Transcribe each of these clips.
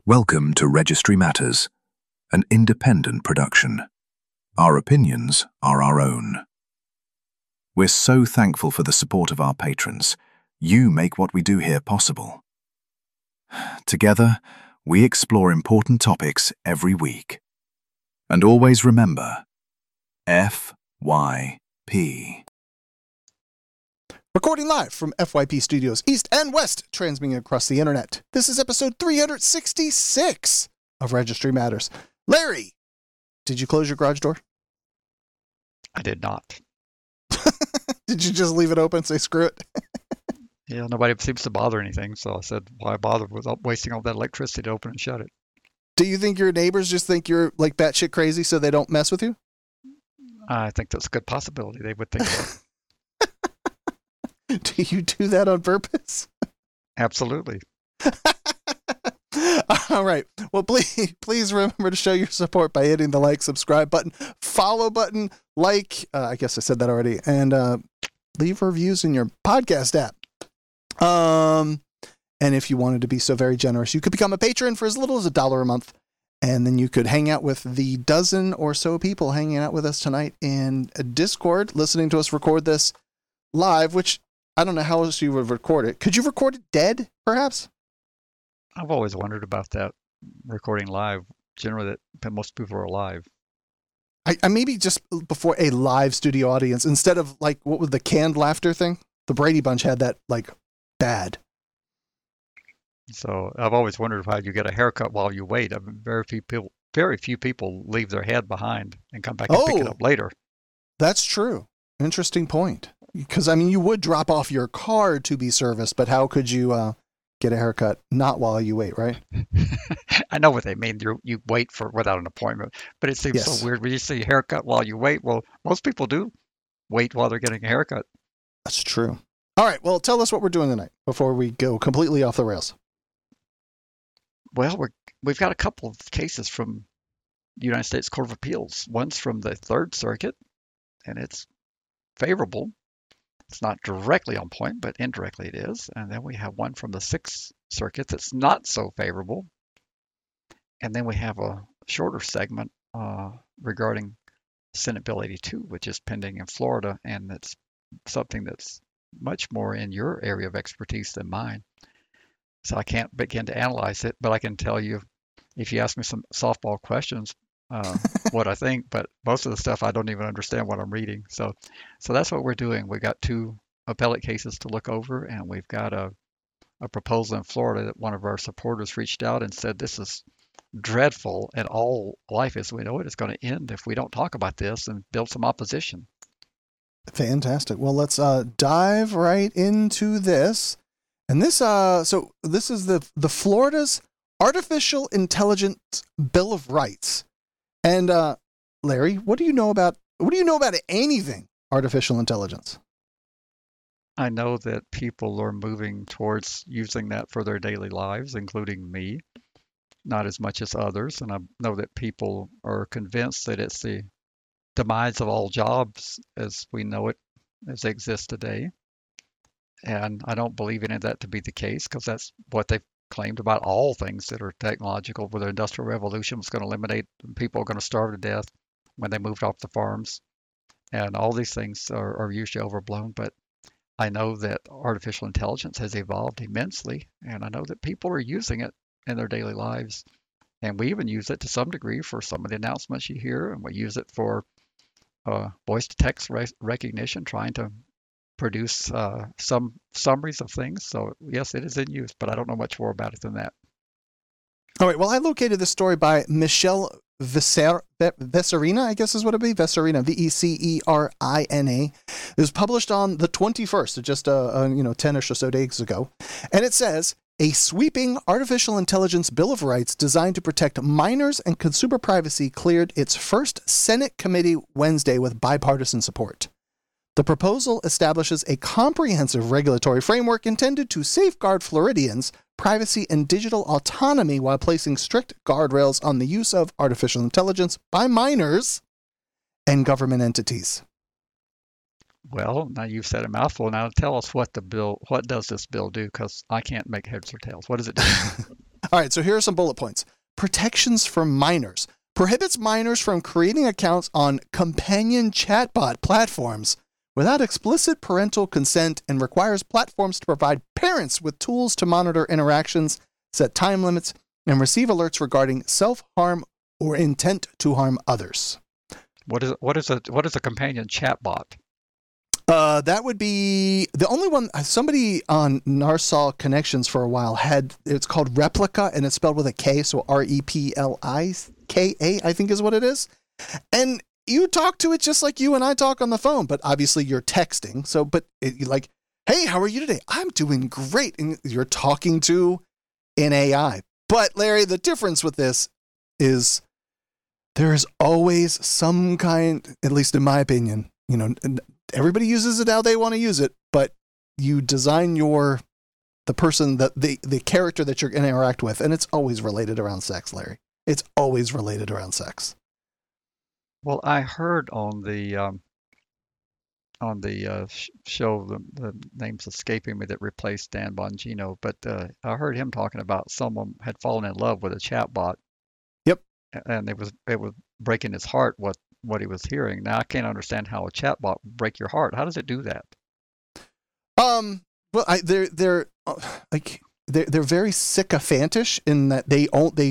Welcome to Registry Matters, an independent production. Our opinions are our own. We're so thankful for the support of our patrons. You make what we do here possible. Together, we explore important topics every week. And always remember, FYP. Recording live from FYP Studios East and West, transmitting across the internet. This is episode 366 of Registry Matters. Larry, did you close your garage door? I did not. Did you just leave it open and say screw it? Yeah, nobody seems to bother anything, so I said, why bother without wasting all that electricity to open and shut it? Do you think your neighbors just think you're like batshit crazy so they don't mess with you? I think that's a good possibility. They would think so. Do you do that on purpose? Absolutely. All right. Well, please remember to show your support by hitting the like, subscribe button, follow button, I guess I said that already, and leave reviews in your podcast app. And if you wanted to be so very generous, you could become a patron for as little as $1 a month, and then you could hang out with the dozen or so people hanging out with us tonight in Discord, listening to us record this live, which I don't know how else you would record it. Could you record it dead, perhaps? I've always wondered about that, recording live. Generally, that most people are alive. I maybe just before a live studio audience, instead of like, what was the canned laughter thing? The Brady Bunch had that, like, bad. So I've always wondered how you get a haircut while you wait. I mean, very few people leave their head behind and come back and pick it up later. That's true. Interesting point. Because, I mean, you would drop off your car to be serviced, but how could you get a haircut not while you wait, right? I know what they mean. You wait without an appointment, but it seems so weird when you say haircut while you wait. Well, most people do wait while they're getting a haircut. That's true. All right. Well, tell us what we're doing tonight before we go completely off the rails. Well, we've got a couple of cases from the United States Court of Appeals. One's from the Third Circuit, and it's favorable. It's not directly on point, but indirectly it is. And then we have one from the Sixth Circuit that's not so favorable. And then we have a shorter segment regarding Senate Bill 82, which is pending in Florida, and it's something that's much more in your area of expertise than mine. So I can't begin to analyze it, but I can tell you, if you ask me some softball questions, what I think, but most of the stuff I don't even understand what I'm reading. So that's what we're doing. We got two appellate cases to look over, and we've got a proposal in Florida that one of our supporters reached out and said this is dreadful, and all life as we know it is going to end if we don't talk about this and build some opposition. Fantastic. Well, let's dive right into this. And this is the Florida's Artificial Intelligence Bill of Rights. And Larry, what do you know about anything artificial intelligence? I know that people are moving towards using that for their daily lives, including me, not as much as others. And I know that people are convinced that it's the demise of all jobs as we know it, as they exist today. And I don't believe any of that to be the case, because that's what they've claimed about all things that are technological, where the Industrial Revolution was going to eliminate people are going to starve to death when they moved off the farms. And all these things are usually overblown. But I know that artificial intelligence has evolved immensely, and I know that people are using it in their daily lives. And we even use it to some degree for some of the announcements you hear, and we use it for voice-to-text recognition, trying to produce some summaries of things. So yes, it is in use, but I don't know much more about it than that. All right. Well, I located this story by Michelle Vecerina, I guess is what it'd be. Vecerina, Vecerina. It was published on the 21st, so just 10 or so days ago. And it says, a sweeping artificial intelligence Bill of Rights designed to protect minors and consumer privacy cleared its first Senate committee Wednesday with bipartisan support. The proposal establishes a comprehensive regulatory framework intended to safeguard Floridians' privacy and digital autonomy while placing strict guardrails on the use of artificial intelligence by minors and government entities. Well, now you've said a mouthful. Now tell us what does this bill do? Because I can't make heads or tails. What does it do? All right, so here are some bullet points. Protections for minors. Prohibits minors from creating accounts on companion chatbot platforms without explicit parental consent and requires platforms to provide parents with tools to monitor interactions, set time limits, and receive alerts regarding self-harm or intent to harm others. What is a companion chatbot? That would be the only one. Somebody on Narsal Connections for a while had, it's called Replika, and it's spelled with a K, so Replika, I think is what it is. And you talk to it just like you and I talk on the phone, but obviously you're texting. So, but you're like, hey, how are you today? I'm doing great. And you're talking to an AI. But Larry, the difference with this is there's always some kind, at least in my opinion, you know, everybody uses it how they want to use it, but you design the person, the character that you're going to interact with, and it's always related around sex, Larry. It's always related around sex. Well, I heard on the show, the name's escaping me, that replaced Dan Bongino, but I heard him talking about someone had fallen in love with a chatbot. Yep. And it was breaking his heart what he was hearing. Now I can't understand how a chatbot would break your heart. How does it do that? Well, they're very sycophantish in that they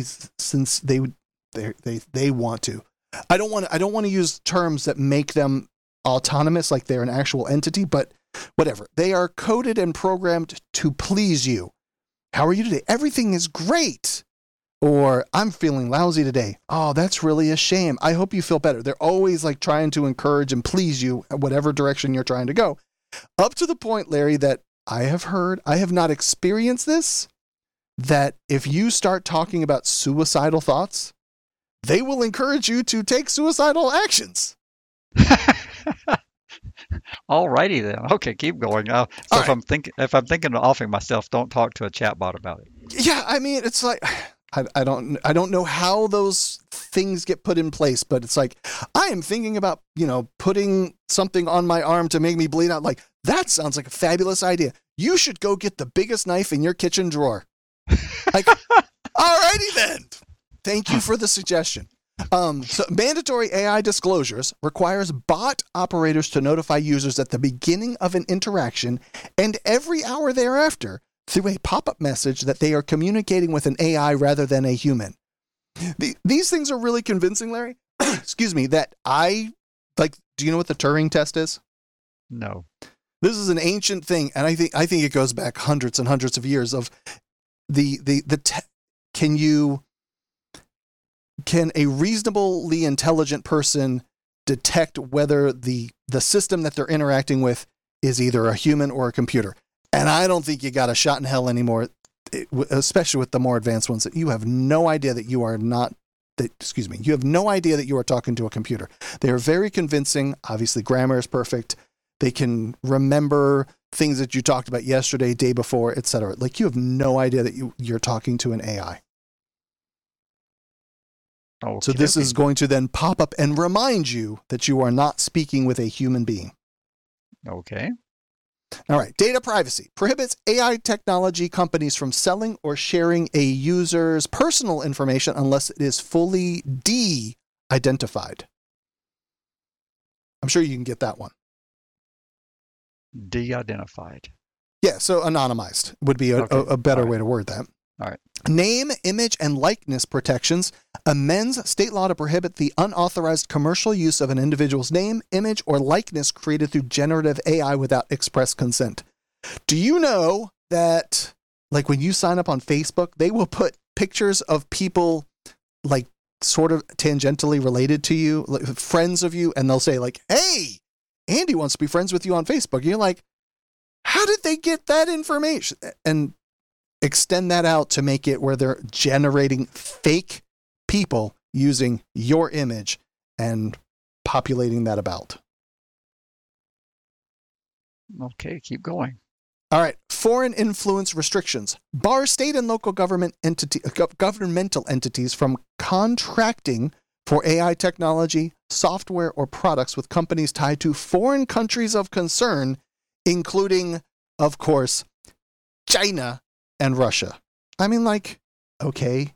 want to. I don't want to use terms that make them autonomous, like they're an actual entity, but whatever. They are coded and programmed to please you. How are you today? Everything is great. Or I'm feeling lousy today. Oh, that's really a shame. I hope you feel better. They're always like trying to encourage and please you at whatever direction you're trying to go. Up to the point, Larry, that I have heard, I have not experienced this, that if you start talking about suicidal thoughts, they will encourage you to take suicidal actions. Alrighty then. Okay, keep going. So if I'm thinking of offing myself, don't talk to a chatbot about it. Yeah, I mean, it's like, I don't know how those things get put in place, but it's like, I am thinking about, putting something on my arm to make me bleed out. Like, that sounds like a fabulous idea. You should go get the biggest knife in your kitchen drawer. Like, alrighty then. Thank you for the suggestion. So mandatory AI disclosures requires bot operators to notify users at the beginning of an interaction and every hour thereafter through a pop-up message that they are communicating with an AI rather than a human. These things are really convincing, Larry. Excuse me, that do you know what the Turing test is? No. This is an ancient thing, and I think it goes back hundreds and hundreds of years of can a reasonably intelligent person detect whether the system that they're interacting with is either a human or a computer? And I don't think you got a shot in hell anymore, especially with the more advanced ones, that you have no idea that you are you have no idea that you are talking to a computer. They are very convincing. Obviously, grammar is perfect. They can remember things that you talked about yesterday, day before, etc. Like, you have no idea that you're talking to an AI. Okay. So this is going to then pop up and remind you that you are not speaking with a human being. Okay. All right. Data privacy prohibits AI technology companies from selling or sharing a user's personal information unless it is fully de-identified. I'm sure you can get that one. De-identified. Yeah, so anonymized would be a better way to word that. All right. Name, image, and likeness protections amends state law to prohibit the unauthorized commercial use of an individual's name, image, or likeness created through generative AI without express consent. Do you know that, like, when you sign up on Facebook, they will put pictures of people, like, sort of tangentially related to you, like, friends of you, and they'll say, like, hey, Andy wants to be friends with you on Facebook. And you're like, how did they get that information? And extend that out to make it where they're generating fake people using your image and populating that about. Okay, keep going. All right. Foreign influence restrictions bar state and local governmental entities from contracting for AI technology, software, or products with companies tied to foreign countries of concern, including, of course, China and Russia. I mean, like, okay.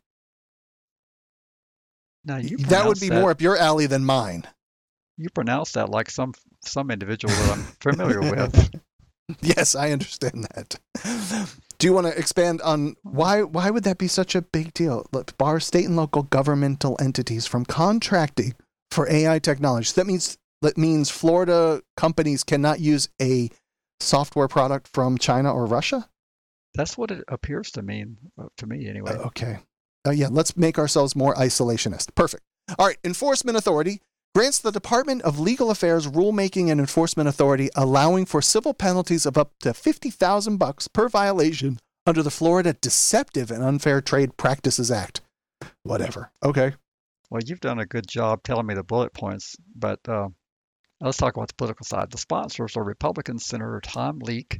Now That would be more up your alley than mine. You pronounce that like some individual that I'm familiar with. Yes, I understand that. Do you want to expand on why would that be such a big deal? Bar state and local governmental entities from contracting for AI technology. So that means Florida companies cannot use a software product from China or Russia? That's what it appears to mean, to me anyway. Okay. Yeah, let's make ourselves more isolationist. Perfect. All right, enforcement authority grants the Department of Legal Affairs rulemaking and enforcement authority, allowing for civil penalties of up to $50,000 per violation under the Florida Deceptive and Unfair Trade Practices Act. Whatever. Okay. Well, you've done a good job telling me the bullet points, but let's talk about the political side. The sponsors are Republican Senator Tom Leek.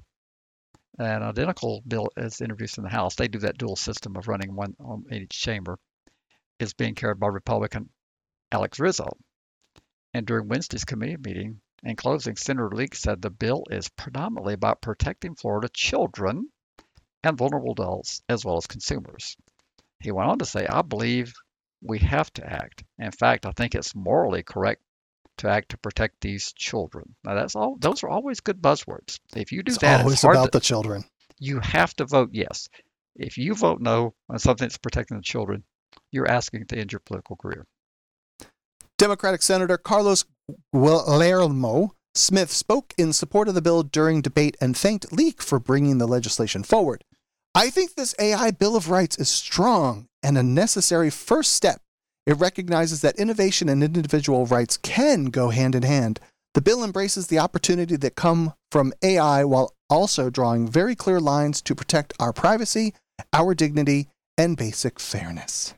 An identical bill is introduced in the House. They do that dual system of running one in each chamber. Is being carried by Republican Alex Rizzo. And during Wednesday's committee meeting, in closing, Senator Leek said the bill is predominantly about protecting Florida children and vulnerable adults as well as consumers. He went on to say, I believe we have to act. In fact, I think it's morally correct to act to protect these children. Now, those are always good buzzwords. If you do that, always about the children. You have to vote yes. If you vote no on something that's protecting the children, you're asking to end your political career. Democratic Senator Carlos Guillermo Smith spoke in support of the bill during debate and thanked Leek for bringing the legislation forward. I think this AI Bill of Rights is strong and a necessary first step. It recognizes that innovation and individual rights can go hand in hand. The bill embraces the opportunity that come from AI while also drawing very clear lines to protect our privacy, our dignity, and basic fairness.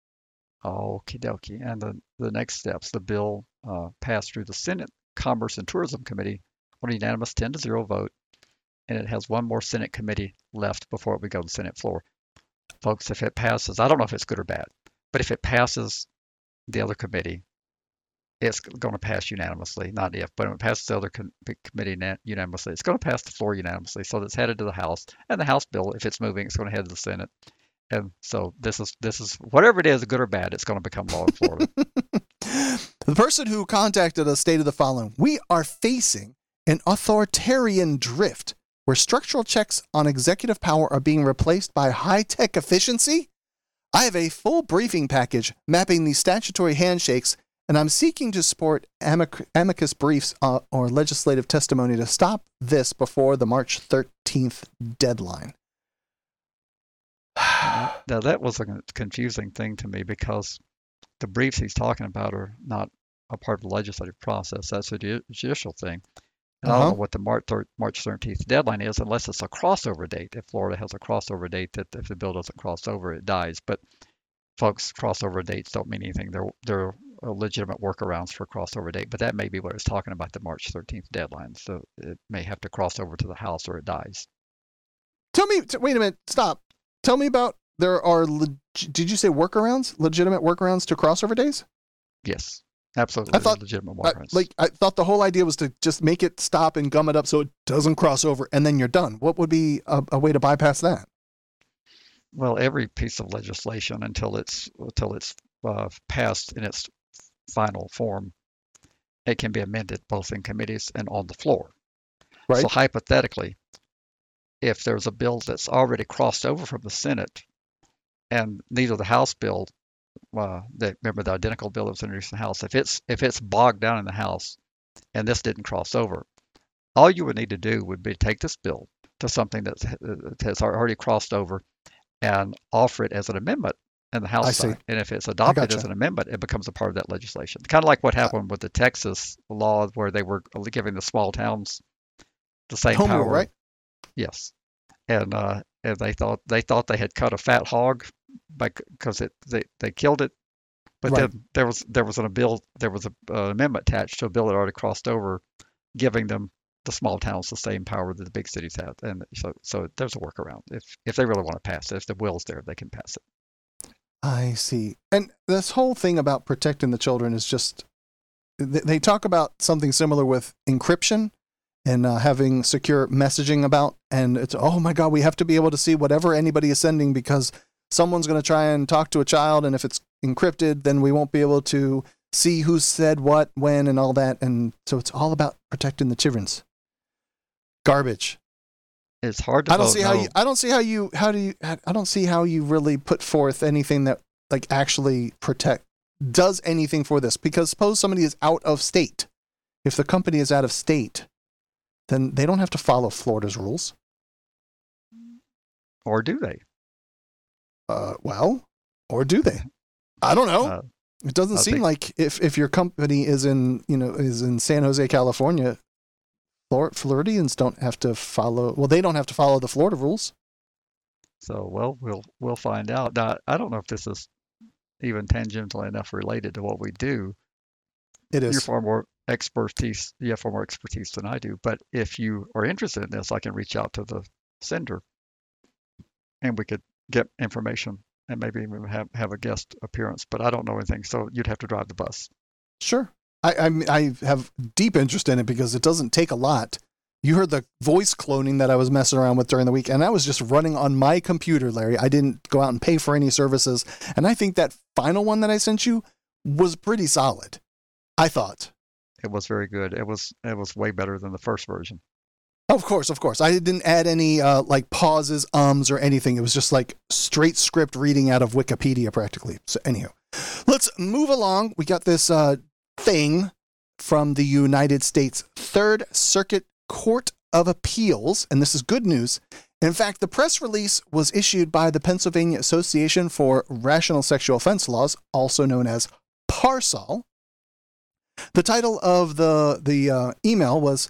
Okie dokie. And the next steps, the bill passed through the Senate Commerce and Tourism Committee on a unanimous 10-0 vote, and it has one more Senate committee left before it would go to the Senate floor. Folks, if it passes, I don't know if it's good or bad, but if it passes the other committee, it's going to pass unanimously. Not if, but if it passes the other committee unanimously, it's going to pass the floor unanimously. So it's headed to the House, and the House bill, if it's moving, it's going to head to the Senate. And so this is whatever it is, good or bad, it's going to become law in Florida. The person who contacted us stated the following: we are facing an authoritarian drift where structural checks on executive power are being replaced by high-tech efficiency. I have a full briefing package mapping these statutory handshakes, and I'm seeking to support amicus briefs or legislative testimony to stop this before the March 13th deadline. Now, that was a confusing thing to me because the briefs he's talking about are not a part of the legislative process. That's a judicial thing. And I don't know what the March 13th deadline is unless it's a crossover date. If Florida has a crossover date that if the bill doesn't cross over, it dies. But folks, crossover dates don't mean anything. They're legitimate workarounds for a crossover date. But that may be what it's talking about, the March 13th deadline. So it may have to cross over to the House or it dies. Wait a minute, stop. Tell me about, there are, did you say workarounds? Legitimate workarounds to crossover days? Yes, absolutely. I thought, legitimate workarounds. I thought the whole idea was to just make it stop and gum it up so it doesn't cross over and then you're done. What would be a way to bypass that? Well, every piece of legislation until it's passed in its final form, it can be amended both in committees and on the floor. Right. So hypothetically, if there's a bill that's already crossed over from the Senate and neither the House bill, remember the identical bill that was introduced in the House, if it's bogged down in the House and this didn't cross over, all you would need to do would be take this bill to something that has already crossed over and offer it as an amendment in the House side. And if it's adopted as an amendment, it becomes a part of that legislation. Kind of like what happened with the Texas law where they were giving the small towns the same home power. Rule, right? Yes, and they thought they had cut a fat hog because they killed it, but then there was an amendment attached to a bill that already crossed over, giving them the small towns the same power that the big cities have, and so there's a workaround if they really want to pass it. If the will's there, they can pass it. I see. And this whole thing about protecting the children is just, they talk about something similar with encryption and having secure messaging about, and it's, oh my God, we have to be able to see whatever anybody is sending because someone's going to try and talk to a child, and if it's encrypted, then we won't be able to see who said what, when, and all that. And so it's all about protecting the children's. Garbage. It's hard to I don't see how you really put forth anything that like actually does anything for this. Because suppose somebody is out of state. If the company is out of state, then they don't have to follow Florida's rules. Or do they? Or do they? I don't know. It doesn't seem like if your company is in San Jose, California, Floridians don't have to follow. Well, they don't have to follow the Florida rules. So, well, we'll find out. Now, I don't know if this is even tangentially enough related to what we do. It is. You have far more expertise than I do. But if you are interested in this, I can reach out to the sender, and we could get information and maybe even have a guest appearance. But I don't know anything, so you'd have to drive the bus. Sure. I have deep interest in it because it doesn't take a lot. You heard the voice cloning that I was messing around with during the week, and that was just running on my computer, Larry. I didn't go out and pay for any services. And I think that final one that I sent you was pretty solid, I thought. It was very good. It was way better than the first version. Of course. I didn't add any like pauses, ums, or anything. It was just like straight script reading out of Wikipedia practically. So anyhow, let's move along. We got this thing from the United States Third Circuit Court of Appeals, and this is good news. In fact, the press release was issued by the Pennsylvania Association for Rational Sexual Offense Laws, also known as PARSOL. The title of the email was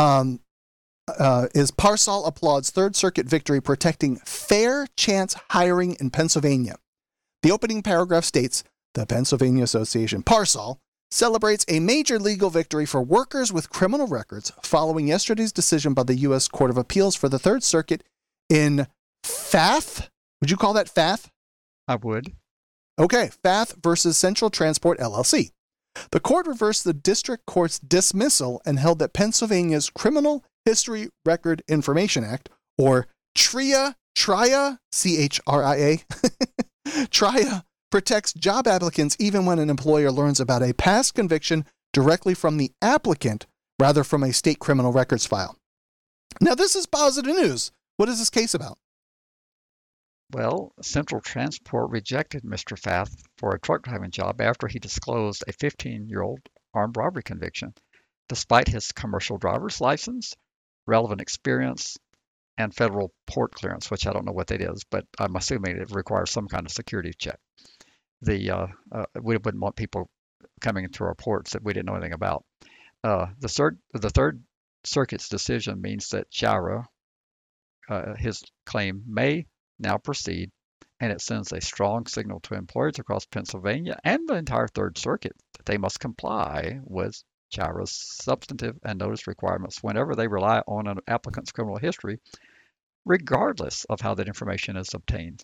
is PARSOL applauds Third Circuit victory protecting fair chance hiring in Pennsylvania. The opening paragraph states, the Pennsylvania Association, PARSOL, celebrates a major legal victory for workers with criminal records following yesterday's decision by the U.S. Court of Appeals for the Third Circuit in FATH. Would you call that FATH? I would. Okay, FATH versus Central Transport, LLC. The court reversed the district court's dismissal and held that Pennsylvania's Criminal History Record Information Act, or TRIA, C-H-R-I-A, TRIA, protects job applicants even when an employer learns about a past conviction directly from the applicant rather from a state criminal records file. Now, this is positive news. What is this case about? Well, Central Transport rejected Mr. Fath for a truck driving job after he disclosed a 15-year-old armed robbery conviction, despite his commercial driver's license, relevant experience, and federal port clearance, which I don't know what that is, but I'm assuming it requires some kind of security check. We wouldn't want people coming into our ports that we didn't know anything about. The Third Circuit's decision means that Chira, his claim, may now proceed, and it sends a strong signal to employers across Pennsylvania and the entire Third Circuit that they must comply with Chira's substantive and notice requirements whenever they rely on an applicant's criminal history, regardless of how that information is obtained.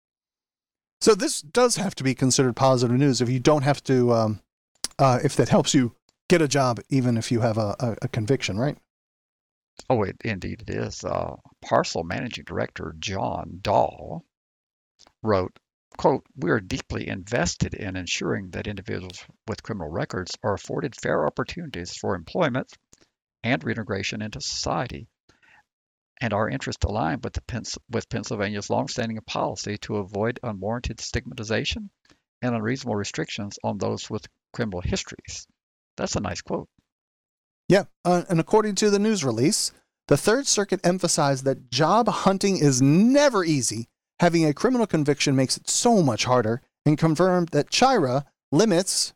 So this does have to be considered positive news if you don't have to, if that helps you get a job, even if you have a conviction, right? Oh, indeed it is. PARSOL Managing Director John Dahl wrote, quote, "We are deeply invested in ensuring that individuals with criminal records are afforded fair opportunities for employment and reintegration into society, and our interests align with Pennsylvania's longstanding policy to avoid unwarranted stigmatization and unreasonable restrictions on those with criminal histories." That's a nice quote. Yeah, and according to the news release, the Third Circuit emphasized that job hunting is never easy. Having a criminal conviction makes it so much harder, and confirmed that Chira limits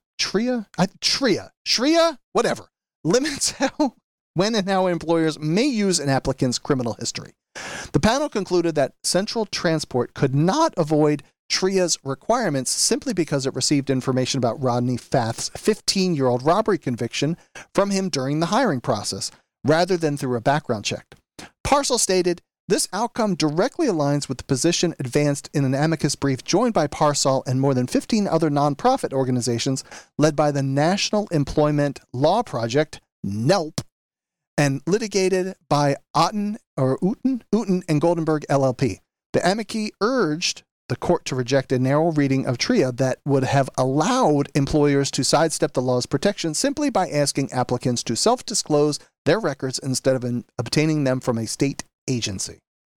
limits how, when and how employers may use an applicant's criminal history. The panel concluded that Central Transport could not avoid TRIA's requirements simply because it received information about Rodney Fath's 15-year-old robbery conviction from him during the hiring process, rather than through a background check. PARSOL stated, "This outcome directly aligns with the position advanced in an amicus brief joined by PARSOL and more than 15 other nonprofit organizations led by the National Employment Law Project, NELP, and litigated by Uten and Goldenberg LLP. The amici urged the court to reject a narrow reading of TRIA that would have allowed employers to sidestep the law's protection simply by asking applicants to self-disclose their records instead of obtaining them from a state agency.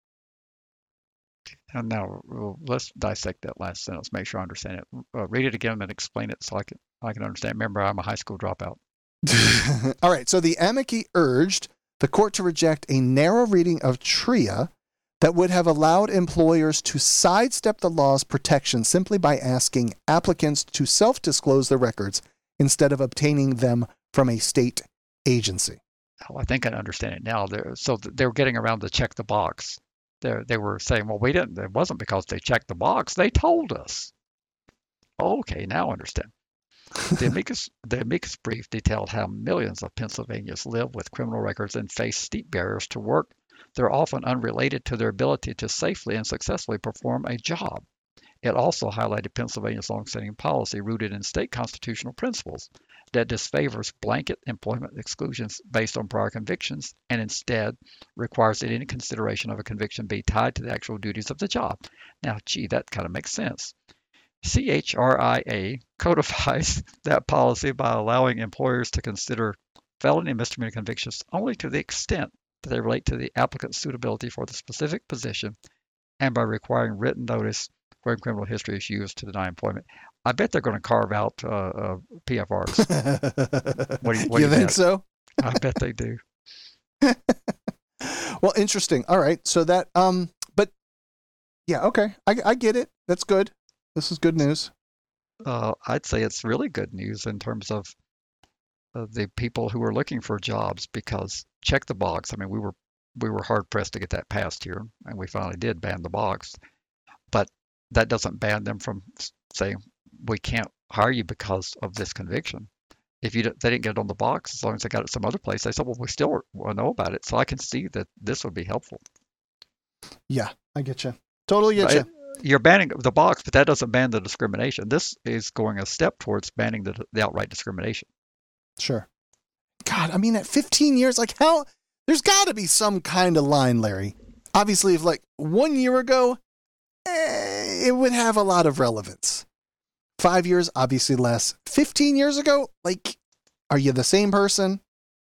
And now let's dissect that last sentence, make sure I understand it. Read it again and explain it so I can understand. Remember, I'm a high school dropout. All right, so the amici urged the court to reject a narrow reading of TRIA that would have allowed employers to sidestep the law's protection simply by asking applicants to self-disclose their records instead of obtaining them from a state agency. Oh, I think I understand it now. They were getting around to check the box. They were saying, well, we didn't. It wasn't because they checked the box. They told us. Okay, now I understand. The amicus brief detailed how millions of Pennsylvanians live with criminal records and face steep barriers to work. They're often unrelated to their ability to safely and successfully perform a job. It also highlighted Pennsylvania's longstanding policy rooted in state constitutional principles that disfavors blanket employment exclusions based on prior convictions and instead requires that any consideration of a conviction be tied to the actual duties of the job. Now, gee, that kind of makes sense. CHRIA codifies that policy by allowing employers to consider felony and misdemeanor convictions only to the extent that they relate to the applicant's suitability for the specific position and by requiring written notice when criminal history is used to deny employment. I bet they're going to carve out PFRs. What do you think so? I bet they do. Well, interesting. All right. So that, but yeah, okay. I get it. That's good. This is good news. I'd say it's really good news in terms of the people who are looking for jobs, because check the box. I mean, we were hard pressed to get that passed here, and we finally did ban the box. But that doesn't ban them from saying we can't hire you because of this conviction. If they didn't get it on the box, as long as they got it some other place, they said, well, we still know about it. So I can see that this would be helpful. Yeah, I get you. Totally get you. You're banning the box, but that doesn't ban the discrimination. This is going a step towards banning the outright discrimination. Sure. God, I mean, at 15 years, like how, there's got to be some kind of line, Larry. Obviously, if like 1 year ago, it would have a lot of relevance. 5 years, obviously less. 15 years ago, like, are you the same person?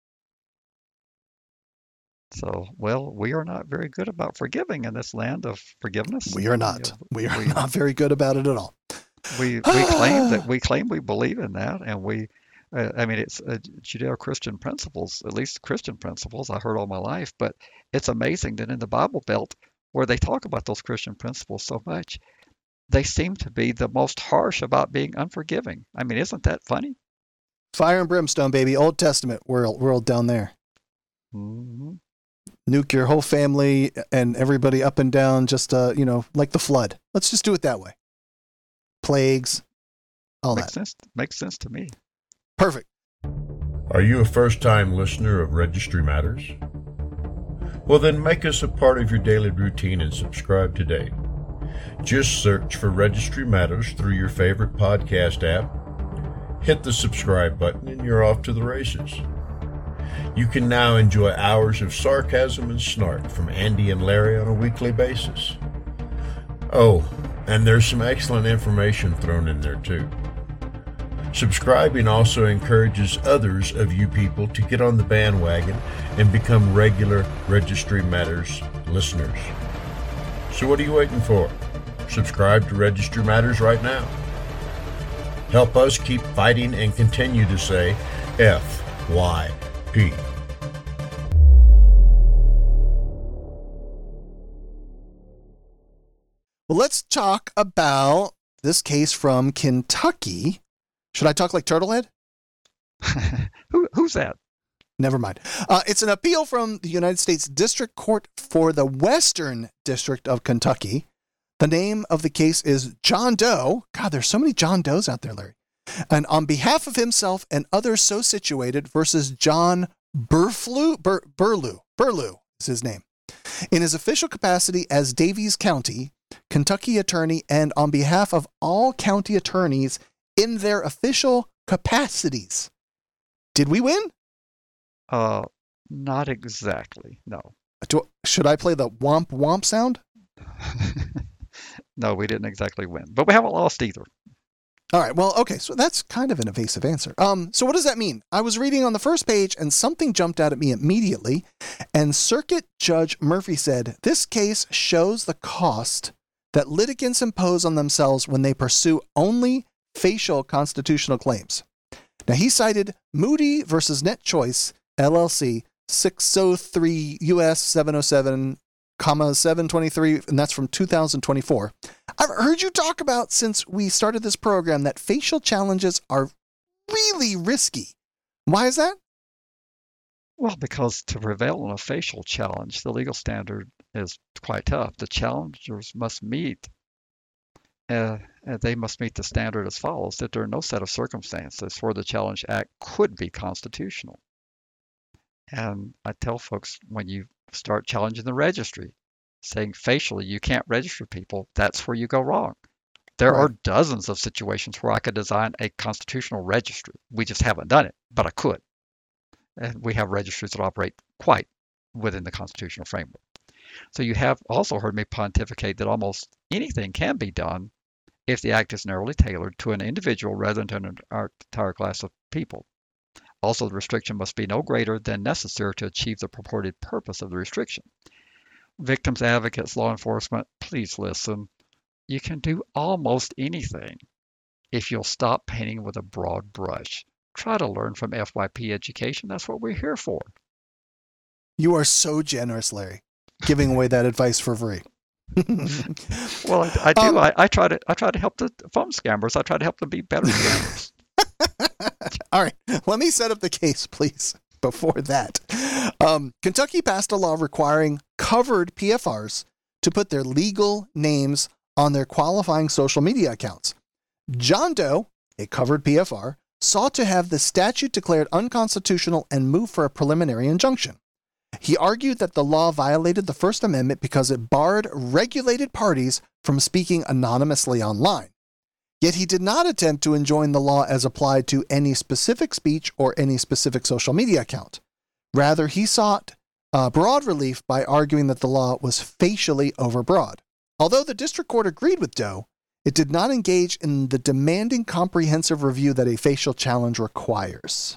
So, well, we are not very good about forgiving in this land of forgiveness. We are not. We are not very good about it at all. We claim we believe in that, and I mean, it's Judeo-Christian principles, at least Christian principles I heard all my life. But it's amazing that in the Bible Belt, where they talk about those Christian principles so much, they seem to be the most harsh about being unforgiving. I mean, isn't that funny? Fire and brimstone, baby. Old Testament world down there. Mm-hmm. Nuke your whole family and everybody up and down, just, like the flood. Let's just do it that way. Plagues, all that. Makes sense to me. Perfect. Are you a first-time listener of Registry Matters? Well, then make us a part of your daily routine and subscribe today. Just search for Registry Matters through your favorite podcast app. Hit the subscribe button and you're off to the races. You can now enjoy hours of sarcasm and snark from Andy and Larry on a weekly basis. Oh, and there's some excellent information thrown in there too. Subscribing also encourages others of you people to get on the bandwagon and become regular Registry Matters listeners. So what are you waiting for? Subscribe to Registry Matters right now. Help us keep fighting and continue to say FYP. Well, let's talk about this case from Kentucky. Should I talk like Turtlehead? Who's that? Never mind. It's an appeal from the United States District Court for the Western District of Kentucky. The name of the case is John Doe. God, there's so many John Does out there, Larry. And on behalf of himself and others so situated versus John Burlew is his name. In his official capacity as Daviess County, Kentucky attorney, and on behalf of all county attorneys in their official capacities. Did we win? Not exactly, no. Should I play the womp womp sound? No, we didn't exactly win, but we haven't lost either. All right. Well, okay. So that's kind of an evasive answer. So what does that mean? I was reading on the first page and something jumped out at me immediately. And Circuit Judge Murphy said, this case shows the cost that litigants impose on themselves when they pursue only facial constitutional claims. Now, he cited Moody versus Net Choice, LLC, 603 U.S. 707, 723, and that's from 2024. I've heard you talk about since we started this program that facial challenges are really risky. Why is that? Well, because to prevail on a facial challenge, the legal standard is quite tough. The challengers must meet they must meet the standard as follows, that there are no set of circumstances where the Challenge Act could be constitutional. And I tell folks, when you start challenging the registry, saying facially you can't register people, that's where you go wrong. There are dozens of situations where I could design a constitutional registry. We just haven't done it, but I could. And we have registries that operate quite within the constitutional framework. So you have also heard me pontificate that almost anything can be done if the act is narrowly tailored to an individual rather than to an entire class of people. Also, the restriction must be no greater than necessary to achieve the purported purpose of the restriction. Victims, advocates, law enforcement, please listen. You can do almost anything if you'll stop painting with a broad brush. Try to learn from FYP education. That's what we're here for. You are so generous, Larry, giving away that advice for free. Well, I do. I try to help the phone scammers. I try to help them be better scammers. All right, let me set up the case, please. Before that, Kentucky passed a law requiring covered PFRs to put their legal names on their qualifying social media accounts. John Doe, a covered PFR, sought to have the statute declared unconstitutional and moved for a preliminary injunction. He argued that the law violated the First Amendment because it barred regulated parties from speaking anonymously online. Yet he did not attempt to enjoin the law as applied to any specific speech or any specific social media account. Rather, he sought broad relief by arguing that the law was facially overbroad. Although the district court agreed with Doe, it did not engage in the demanding comprehensive review that a facial challenge requires.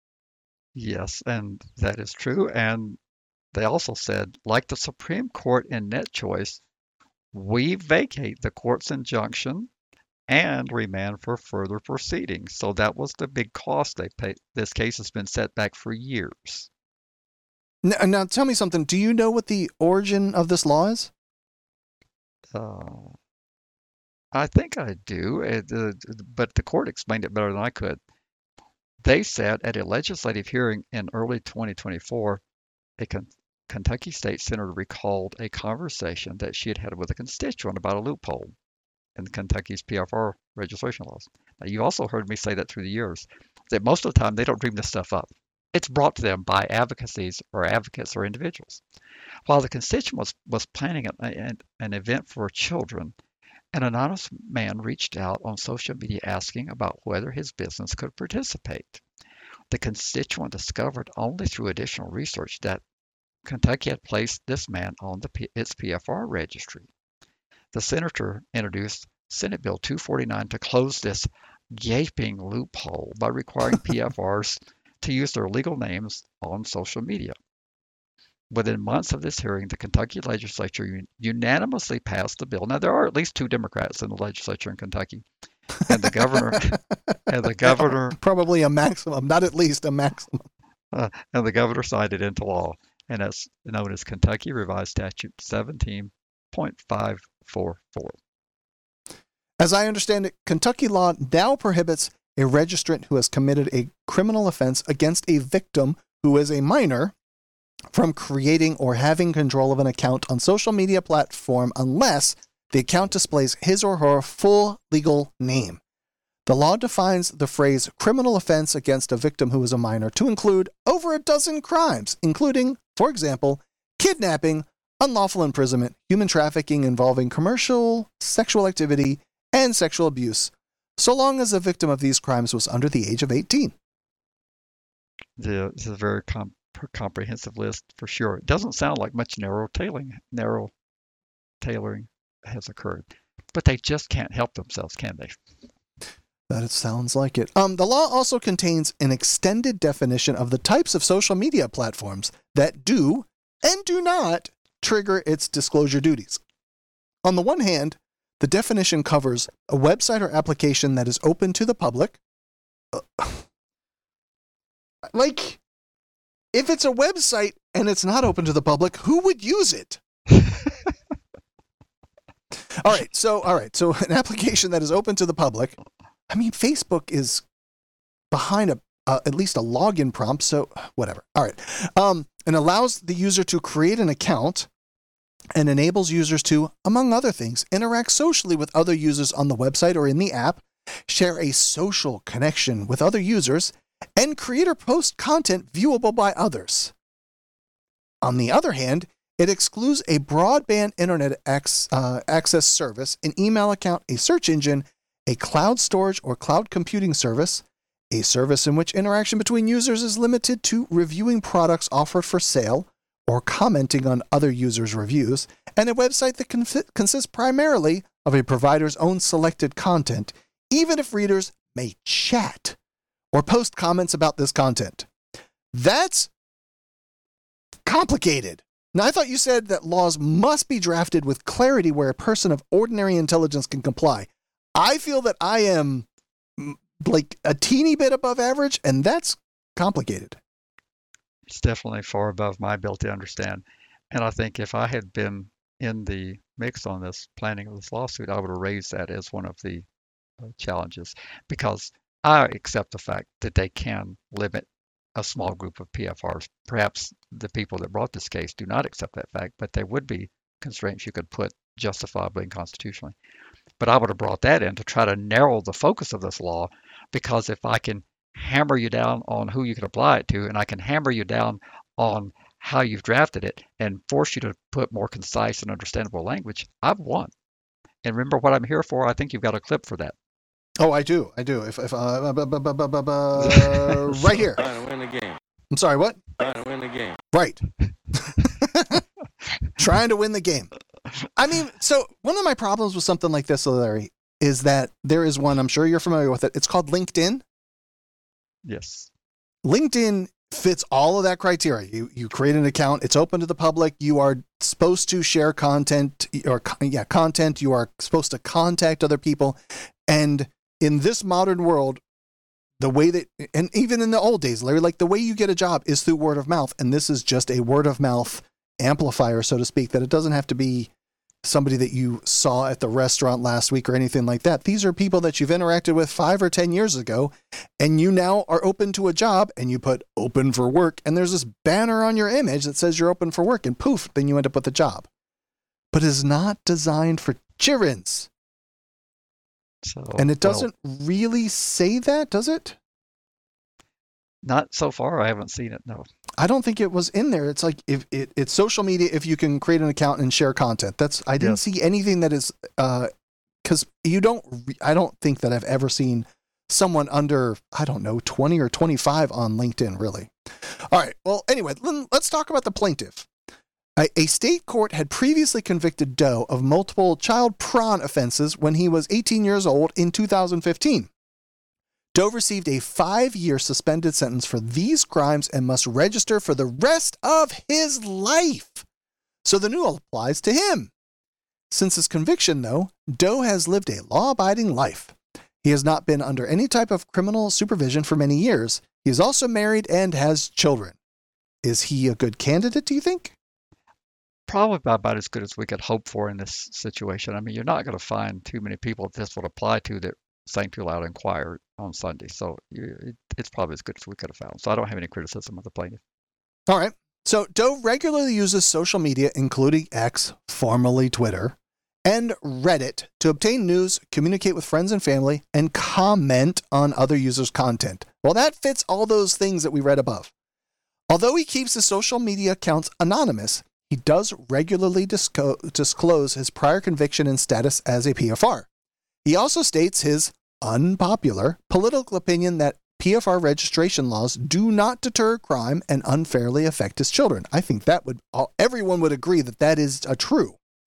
Yes, and that is true. And they also said, like the Supreme Court in Net Choice, we vacate the court's injunction and remand for further proceedings. So that was the big cost they paid. This case has been set back for years. Now tell me something. Do you know what the origin of this law is? I think I do, but the court explained it better than I could. They said at a legislative hearing in early 2024, a Kentucky state senator recalled a conversation that she had had with a constituent about a loophole in Kentucky's PFR registration laws. Now, you also heard me say that through the years, that most of the time they don't dream this stuff up. It's brought to them by advocates or individuals. While the constituent was planning an event for children, an anonymous man reached out on social media asking about whether his business could participate. The constituent discovered only through additional research that Kentucky had placed this man on its PFR registry. The senator introduced Senate Bill 249 to close this gaping loophole by requiring PFRs to use their legal names on social media. Within months of this hearing, the Kentucky legislature unanimously passed the bill. Now, there are at least 2 Democrats in the legislature in Kentucky, and the governor, probably a maximum, not at least a maximum. And the governor signed it into law, and that's known as Kentucky Revised Statute 17.544. As I understand it, Kentucky law now prohibits a registrant who has committed a criminal offense against a victim who is a minor from creating or having control of an account on social media platform unless the account displays his or her full legal name. The law defines the phrase criminal offense against a victim who is a minor to include over a dozen crimes, including, for example, kidnapping, unlawful imprisonment, human trafficking involving commercial sexual activity, and sexual abuse, so long as the victim of these crimes was under the age of 18. This is a very comprehensive list for sure. It doesn't sound like much narrow tailoring has occurred. But they just can't help themselves, can they? That sounds like it. The law also contains an extended definition of the types of social media platforms that do and do not trigger its disclosure duties. On the one hand, the definition covers a website or application that is open to the public. Like, if it's a website and it's not open to the public, who would use it? All right. So an application that is open to the public. I mean, Facebook is behind at least a login prompt, so whatever. All right. And allows the user to create an account and enables users to, among other things, interact socially with other users on the website or in the app, share a social connection with other users, and create or post content viewable by others. On the other hand, it excludes a broadband internet access service, an email account, a search engine, a cloud storage or cloud computing service, a service in which interaction between users is limited to reviewing products offered for sale or commenting on other users' reviews, and a website that consists primarily of a provider's own selected content, even if readers may chat or post comments about this content. That's complicated. Now, I thought you said that laws must be drafted with clarity where a person of ordinary intelligence can comply. I feel that I am like a teeny bit above average, and that's complicated. It's definitely far above my ability to understand. And I think if I had been in the mix on this planning of this lawsuit, I would have raised that as one of the challenges, because I accept the fact that they can limit a small group of PFRs. Perhaps the people that brought this case do not accept that fact, but there would be constraints you could put justifiably and constitutionally. But I would have brought that in to try to narrow the focus of this law, because if I can hammer you down on who you can apply it to, and I can hammer you down on how you've drafted it and force you to put more concise and understandable language, I've won. And remember what I'm here for. I think you've got a clip for that. Oh, I do. If right here. Trying to win the game. I'm sorry, what? Trying to win the game. Right. Trying to win the game. I mean, so one of my problems with something like this, Larry, is that there is one, I'm sure you're familiar with it. It's called LinkedIn. Yes. LinkedIn fits all of that criteria. You create an account. It's open to the public. You are supposed to share content content. You are supposed to contact other people. And in this modern world, the way that, and even in the old days, Larry, like the way you get a job is through word of mouth. And this is just a word of mouth amplifier, so to speak, that it doesn't have to be somebody that you saw at the restaurant last week or anything like that. These are people that you've interacted with 5 or 10 years ago, and you now are open to a job, and you put open for work, and there's this banner on your image that says you're open for work, and poof, then you end up with a job. But it's not designed for children's. So, and it doesn't really say that, does it? Not so far. I haven't seen it, no. I don't think it was in there. It's like if it's social media, if you can create an account and share content. I didn't see anything that is because I don't think that I've ever seen someone under, 20 or 25 on LinkedIn, really. All right. Well, anyway, let's talk about the plaintiff. A state court had previously convicted Doe of multiple child porn offenses when he was 18 years old in 2015. Doe received a 5-year suspended sentence for these crimes and must register for the rest of his life. So the new law applies to him. Since his conviction, though, Doe has lived a law-abiding life. He has not been under any type of criminal supervision for many years. He is also married and has children. Is he a good candidate, do you think? Probably about as good as we could hope for in this situation. I mean, you're not going to find too many people that this would apply to that sang too loud and quiet on Sunday. So it's probably as good as we could have found. So I don't have any criticism of the plaintiff. All right. So Doe regularly uses social media, including X, formerly Twitter, and Reddit to obtain news, communicate with friends and family, and comment on other users' content. Well, that fits all those things that we read above. Although he keeps his social media accounts anonymous, he does regularly disclose his prior conviction and status as a PFR. He also states his unpopular political opinion that PFR registration laws do not deter crime and unfairly affect his children. I think that everyone would agree that is true.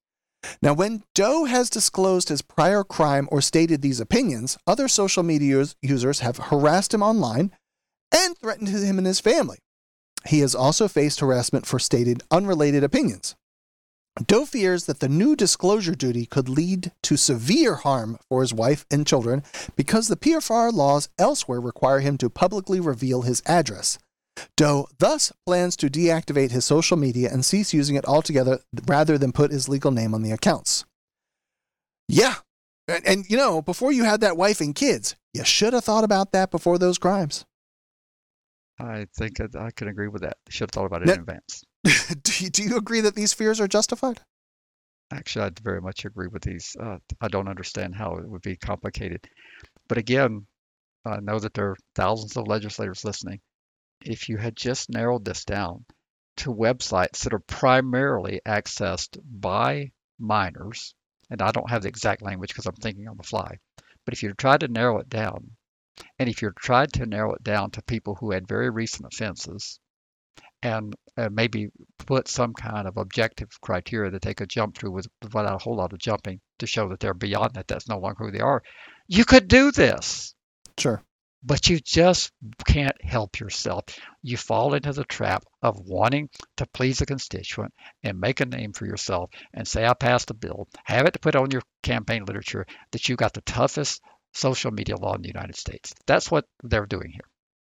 Now, when Doe has disclosed his prior crime or stated these opinions, other social media users have harassed him online and threatened him and his family. He has also faced harassment for stated unrelated opinions. Doe fears that the new disclosure duty could lead to severe harm for his wife and children because the PFR laws elsewhere require him to publicly reveal his address. Doe thus plans to deactivate his social media and cease using it altogether rather than put his legal name on the accounts. Yeah, and you know, before you had that wife and kids, you should have thought about that before those crimes. I think I can agree with that. Should have thought about it in advance. Do you agree that these fears are justified? Actually, I very much agree with these. I don't understand how it would be complicated. But again, I know that there are thousands of legislators listening. If you had just narrowed this down to websites that are primarily accessed by minors, and I don't have the exact language because I'm thinking on the fly, but if you tried to narrow it down, and if you tried to narrow it down to people who had very recent offenses, and maybe put some kind of objective criteria that they could jump through without a whole lot of jumping to show that they're beyond that, that's no longer who they are, you could do this. Sure. But you just can't help yourself. You fall into the trap of wanting to please a constituent and make a name for yourself and say, I passed a bill, have it to put on your campaign literature that you got the toughest social media law in the United States. That's what they're doing here.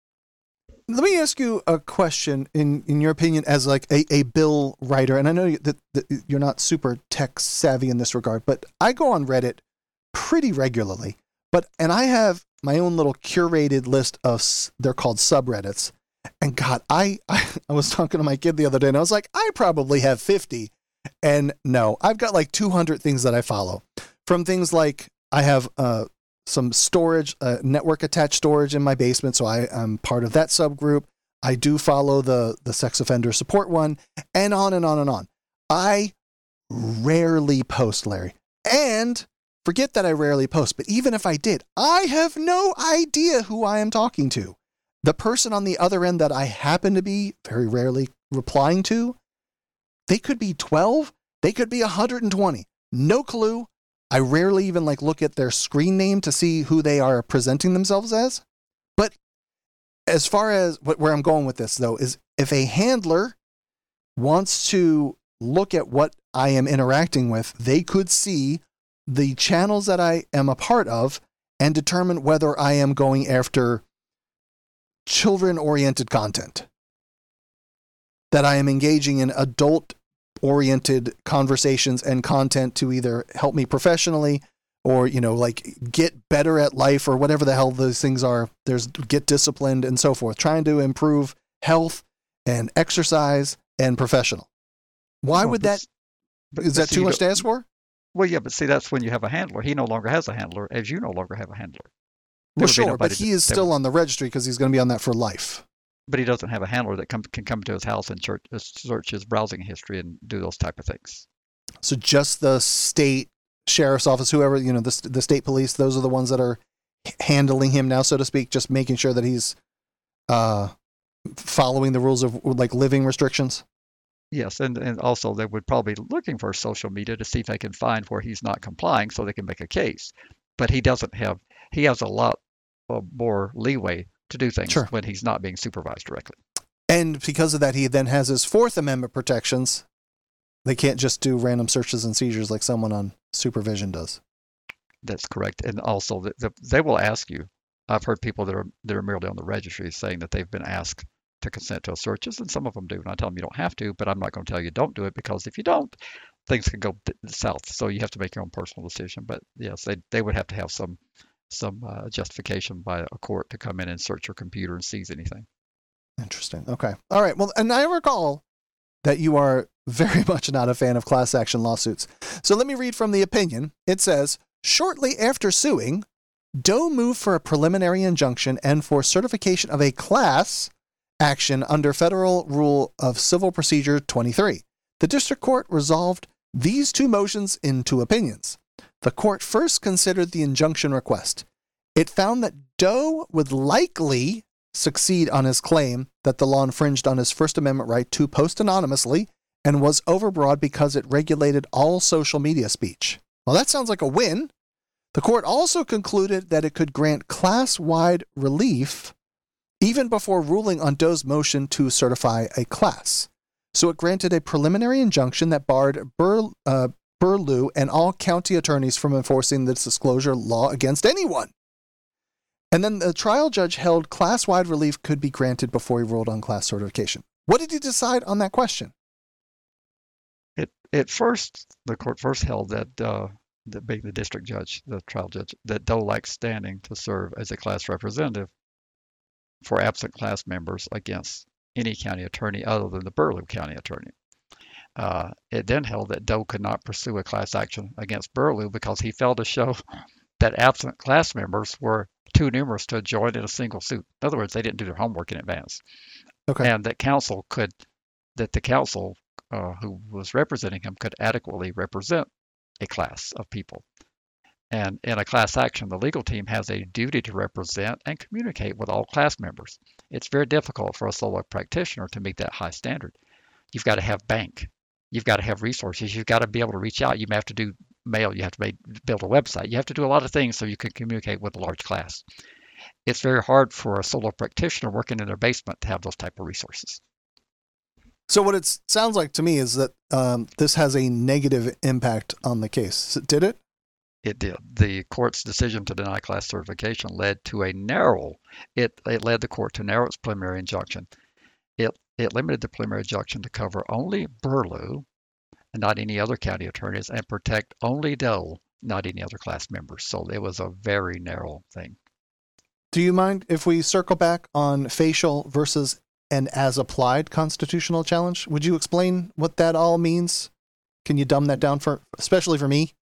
Let me ask you a question in your opinion as like a bill writer. And I know that you're not super tech savvy in this regard, but I go on Reddit pretty regularly. And I have my own little curated list of, they're called subreddits. And God, I was talking to my kid the other day and I was like, I probably have 50. And no, I've got like 200 things that I follow. From things like I have some storage, network attached storage in my basement. So I am part of that subgroup. I do follow the sex offender support one, and on and on and on. I rarely post, Larry. And forget that I rarely post, but even if I did, I have no idea who I am talking to. The person on the other end that I happen to be very rarely replying to, they could be 12, they could be 120. No clue. I rarely even look at their screen name to see who they are presenting themselves as. But as far as where I'm going with this, though, is if a handler wants to look at what I am interacting with, they could see the channels that I am a part of and determine whether I am going after children-oriented content, that I am engaging in adult-oriented conversations and content to either help me professionally or, get better at life or whatever the hell those things are. There's get disciplined and so forth, trying to improve health and exercise and professional. Why would that? Is that too much to ask for? Well, yeah, but see, that's when you have a handler. He no longer has a handler, as you no longer have a handler. Well, sure, but he is still on the registry because he's going to be on that for life. But he doesn't have a handler that can come to his house and search his browsing history and do those type of things. So just the state sheriff's office, whoever, the state police, those are the ones that are handling him now, so to speak, just making sure that he's following the rules of living restrictions. Yes, and also they would probably be looking for social media to see if they can find where he's not complying so they can make a case. But he has a lot more leeway to do things when he's not being supervised directly. And because of that, he then has his Fourth Amendment protections. They can't just do random searches and seizures like someone on supervision does. That's correct. And also they will ask you. I've heard people that are merely on the registry saying that they've been asked to consent to searches, and some of them do. And I tell them you don't have to, but I'm not going to tell you don't do it, because if you don't, things can go south. So you have to make your own personal decision. But yes, they would have to have some justification by a court to come in and search your computer and seize anything. Interesting. Okay. All right. Well, and I recall that you are very much not a fan of class action lawsuits. So let me read from the opinion. It says, shortly after suing, Doe moved for a preliminary injunction and for certification of a class action under Federal Rule of Civil Procedure 23. The district court resolved these two motions in two opinions. The court first considered the injunction request. It found that Doe would likely succeed on his claim that the law infringed on his First Amendment right to post anonymously and was overbroad because it regulated all social media speech. Well, that sounds like a win. The court also concluded that it could grant class-wide relief even before ruling on Doe's motion to certify a class. So it granted a preliminary injunction that barred Burlew and all county attorneys from enforcing the disclosure law against anyone. And then the trial judge held class-wide relief could be granted before he ruled on class certification. What did he decide on that question? The court first held that being the district judge, the trial judge, that Doe lacked standing to serve as a class representative for absent class members against any county attorney other than the Burlew County attorney. It then held that Doe could not pursue a class action against Burlew because he failed to show that absent class members were too numerous to join in a single suit. In other words, they didn't do their homework in advance. Okay. And that the counsel who was representing him could adequately represent a class of people. And in a class action, the legal team has a duty to represent and communicate with all class members. It's very difficult for a solo practitioner to meet that high standard. You've got to have bank. You've got to have resources. You've got to be able to reach out. You may have to do mail. You have to build a website. You have to do a lot of things so you can communicate with a large class. It's very hard for a solo practitioner working in their basement to have those type of resources. So what it sounds like to me is that this has a negative impact on the case. Did it? It did. The court's decision to deny class certification led to it led the court to narrow its preliminary injunction. It limited the preliminary injunction to cover only Burlew and not any other county attorneys, and protect only Doe, not any other class members. So it was a very narrow thing. Do you mind if we circle back on facial versus an as-applied constitutional challenge? Would you explain what that all means? Can you dumb that down especially for me?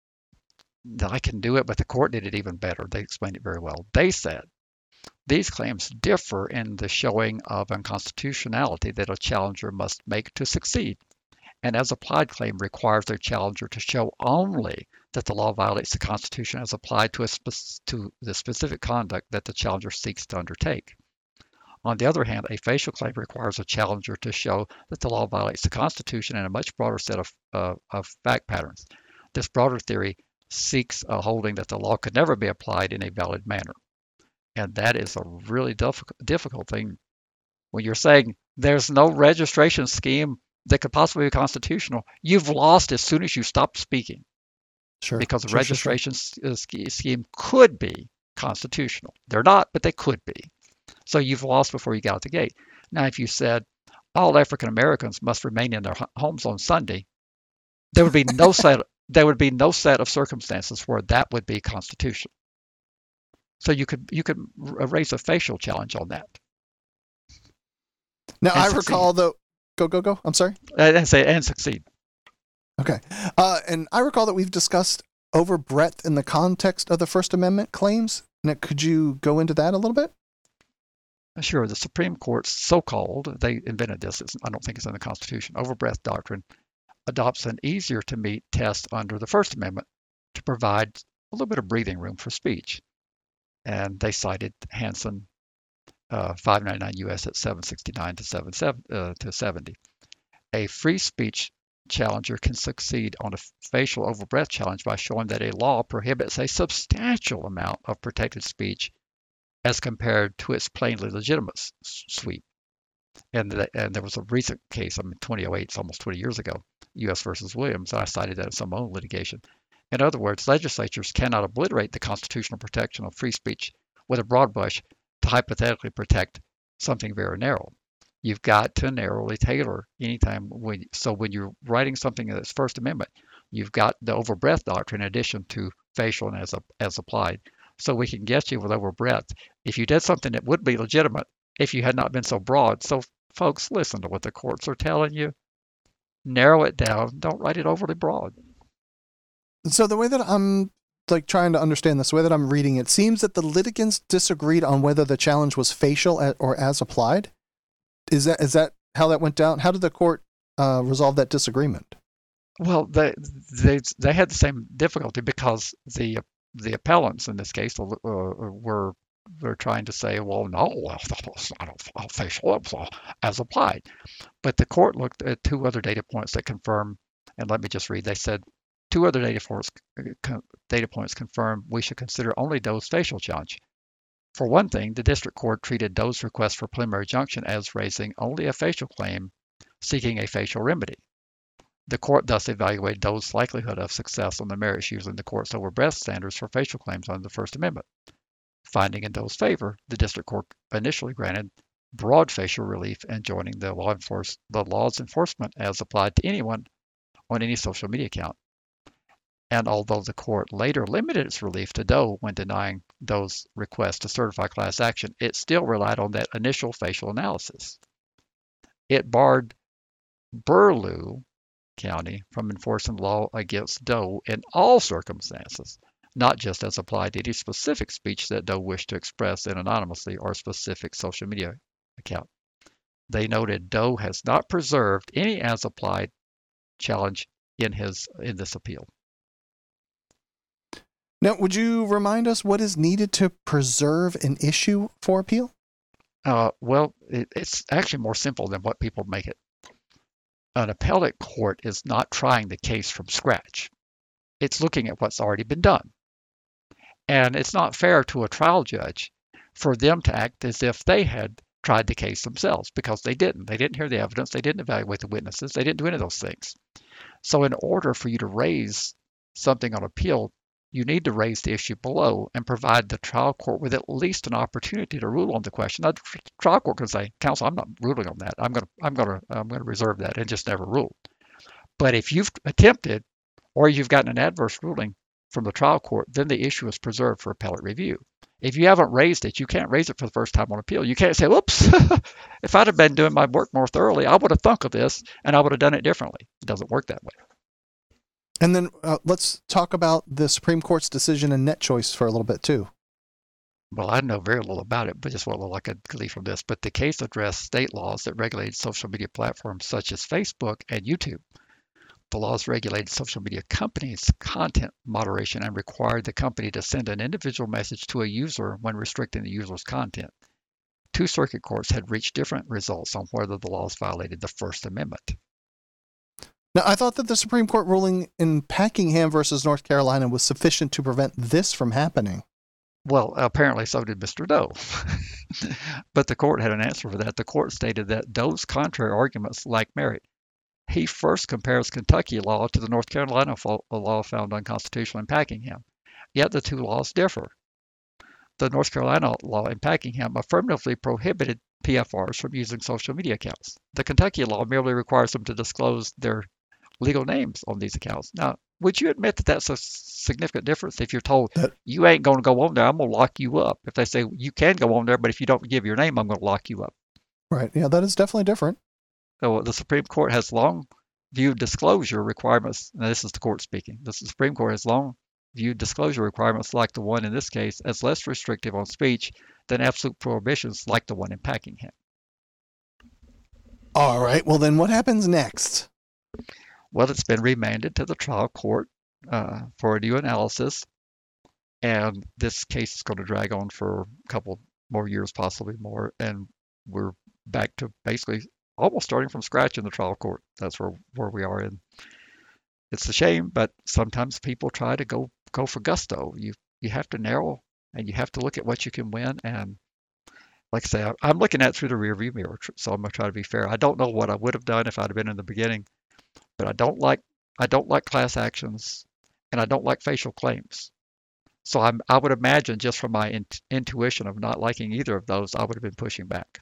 I can do it, but the court did it even better. They explained it very well. They said, these claims differ in the showing of unconstitutionality that a challenger must make to succeed. An as-applied claim requires a challenger to show only that the law violates the Constitution as applied to the specific conduct that the challenger seeks to undertake. On the other hand, a facial claim requires a challenger to show that the law violates the Constitution in a much broader set of fact patterns. This broader theory seeks a holding that the law could never be applied in a valid manner. And that is a really difficult thing. When you're saying there's no registration scheme that could possibly be constitutional, you've lost as soon as you stop speaking. Sure. Because the registration scheme could be constitutional. They're not, but they could be. So you've lost before you got out the gate. Now, if you said all African Americans must remain in their homes on Sunday, there would be no set of circumstances where that would be constitutional. So you could raise a facial challenge on that. Now I recall though. Go. I'm sorry. And succeed. Okay. And I recall that we've discussed overbreadth in the context of the First Amendment claims. Now, could you go into that a little bit? Sure. The Supreme Court's so-called, they invented this, I don't think it's in the Constitution, overbreadth doctrine adopts an easier to meet test under the First Amendment to provide a little bit of breathing room for speech. And they cited Hansen 599 U.S. at 769 to 70. A free speech challenger can succeed on a facial overbreadth challenge by showing that a law prohibits a substantial amount of protected speech as compared to its plainly legitimate sweep. And there was a recent case, 2008, it's almost 20 years ago, U.S. versus Williams. I cited that in some own litigation. In other words, legislatures cannot obliterate the constitutional protection of free speech with a broad brush to hypothetically protect something very narrow. You've got to narrowly tailor anytime. When you're writing something that's First Amendment, you've got the overbreadth doctrine in addition to facial and as applied. So we can get you with overbreadth if you did something that would be legitimate if you had not been so broad. So folks, listen to what the courts are telling you. Narrow it down. Don't write it overly broad. So the way that I'm trying to understand this, the way that I'm reading it, seems that the litigants disagreed on whether the challenge was facial or as applied. Is that how that went down? How did the court resolve that disagreement? Well, they had the same difficulty because the appellants in this case were they're trying to say, well, no, it's not facial as applied. But the court looked at two other data points that confirm, and let me just read. They said two other data points confirm we should consider only Doe's facial challenge. For one thing, the district court treated Doe's request for preliminary injunction as raising only a facial claim, seeking a facial remedy. The court thus evaluated Doe's likelihood of success on the merits using the court's over breadth standards for facial claims under the First Amendment. Finding in Doe's favor, the district court initially granted broad facial relief and joining the law's enforcement as applied to anyone on any social media account. And although the court later limited its relief to Doe when denying Doe's request to certify class action, it still relied on that initial facial analysis. It barred Burlew County from enforcing law against Doe in all circumstances, not just as applied to any specific speech that Doe wished to express in anonymously or specific social media account. They noted Doe has not preserved any as applied challenge in this appeal. Now, would you remind us what is needed to preserve an issue for appeal? Well, it's actually more simple than what people make it. An appellate court is not trying the case from scratch. It's looking at what's already been done. And it's not fair to a trial judge for them to act as if they had tried the case themselves, because they didn't. They didn't hear the evidence. They didn't evaluate the witnesses. They didn't do any of those things. So in order for you to raise something on appeal, you need to raise the issue below and provide the trial court with at least an opportunity to rule on the question. Now, the trial court can say, "Counsel, I'm not ruling on that. I'm going to reserve that," and just never rule. But if you've attempted, or you've gotten an adverse ruling from the trial court, then the issue is preserved for appellate review. If you haven't raised it, you can't raise it for the first time on appeal. You can't say, "Whoops, if I'd have been doing my work more thoroughly, I would have thunk of this and I would have done it differently." It doesn't work that way. And then let's talk about the Supreme Court's decision in NetChoice for a little bit too. Well, I know very little about it, but just what I could glean from this. But the case addressed state laws that regulated social media platforms such as Facebook and YouTube. The laws regulated social media companies' content moderation and required the company to send an individual message to a user when restricting the user's content. Two circuit courts had reached different results on whether the laws violated the First Amendment. Now, I thought that the Supreme Court ruling in Packingham versus North Carolina was sufficient to prevent this from happening. Well, apparently so did Mr. Doe. But the court had an answer for that. The court stated that Doe's contrary arguments lack merit. He first compares Kentucky law to the North Carolina law found unconstitutional in Packingham. Yet the two laws differ. The North Carolina law in Packingham affirmatively prohibited PFRs from using social media accounts. The Kentucky law merely requires them to disclose their legal names on these accounts. Now, would you admit that that's a significant difference? If you're told you ain't going to go on there, I'm going to lock you up. If they say you can go on there, but if you don't give your name, I'm going to lock you up. Right. Yeah, that is definitely different. So the Supreme Court has long viewed disclosure requirements, and this is the court speaking, the Supreme Court has long viewed disclosure requirements like the one in this case as less restrictive on speech than absolute prohibitions like the one in Packingham. All right. Well, then what happens next? Well, it's been remanded to the trial court for a new analysis, and this case is going to drag on for a couple more years, possibly more, and we're back to basically almost starting from scratch in the trial court. That's where we are in. It's a shame, but sometimes people try to go for gusto. You have to narrow, and you have to look at what you can win. And like I say, I'm looking at it through the rearview mirror, so I'm gonna try to be fair. I don't know what I would have done if I'd have been in the beginning, but I don't like class actions, and I don't like facial claims. So I would imagine, just from my intuition of not liking either of those, I would have been pushing back.